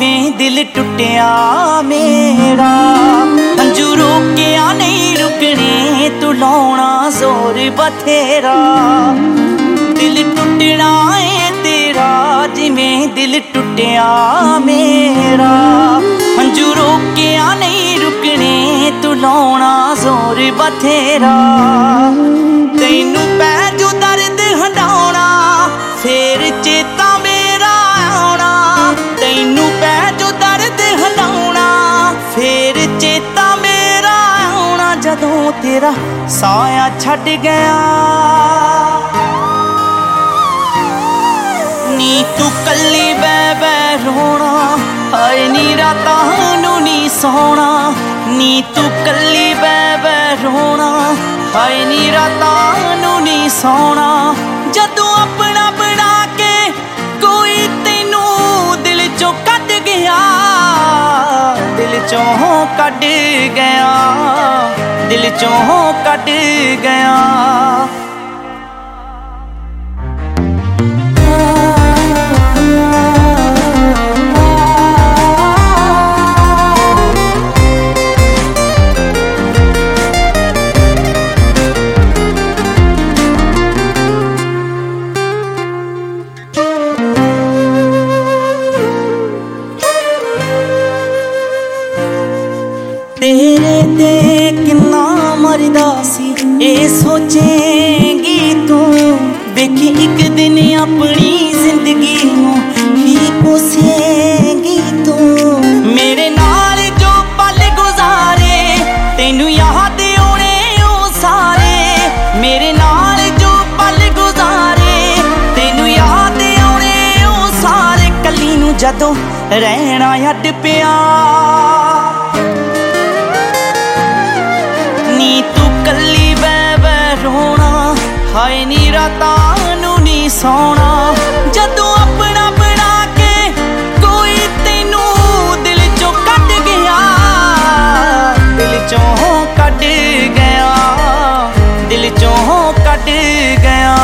जिवें दिल टुटिया मेरा। हंझू रोकिया नहीं रुकने तू लाउणा जोर बथेरा। दिल टुटना है तेरा जिवें दिल टुटिया मेरा। हंझू रोकिया नहीं रुकने तू लाउणा जोर बथेरा। तैनू पै जो दर्द हंडाउणा फेर चेता मेरा आउणा। तैनू पै जो दर्द हंडाउणा फेर चेता मेरा आउणा। जदों तेरा साया छड्ड गया नी तू कल्ली बै बै रोना। हाय नी रातां नूं नी सोना नी तू कल्ली बै बै रोना। हाय नी रातां नूं नी सोना। जदों अपना बना के कोई तैनू दिल चों कढ गया। दिल चों कढ गया दिल चों कढ गया। तेरे ते किन्ना मरदा सी ए सोचेंगी तू। देखी एक दिन अपनी जिंदगी नूं ही कोसेंगी तू। मेरे नाल जो पल गुजारे तैनू याद आउणे ओ सारे। मेरे नाल जो पल गुजारे तैनू याद आउणे ओ सारे। कली नूं जदों रहना अड पिया नी तू कल्ली बै बै रोना। हाय नी रातां नूं नी सोना। जदों अपना बना के कोई तैनू दिल चों कढ गया। दिल चों कढ गया दिल चों कढ गया।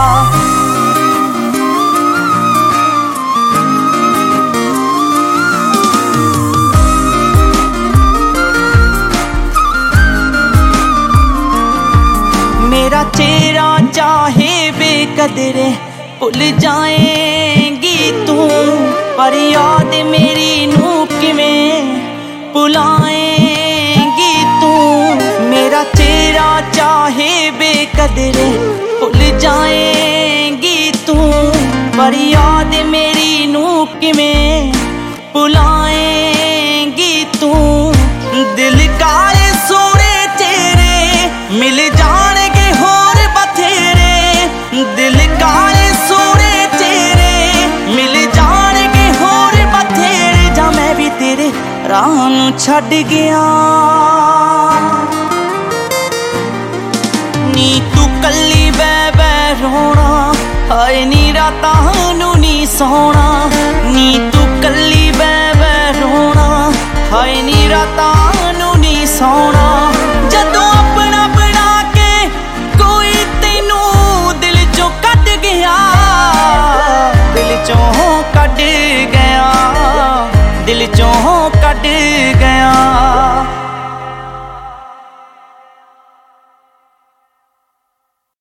मेरा चेहरा चाहे बेकदरे भुल जाएंगी तू। पर याद मेरी नू किवें भुलाएंगी तू। मेरा चेहरा चाहे बेकदरे भुल जाएंगी तू। पर याद मेरी नू किवें भुलाएंगी तू। दिल काले सोने चेहरे मिल जाणगे होर बथेरे। दिल काले सोने चेहरे मिल जाणगे होर बथेरे। जा मैं भी तेरे राह नूं छड्ड गया नी तू कल्ली बै बै रोना। हाय नी रातां नूं नी सोना नी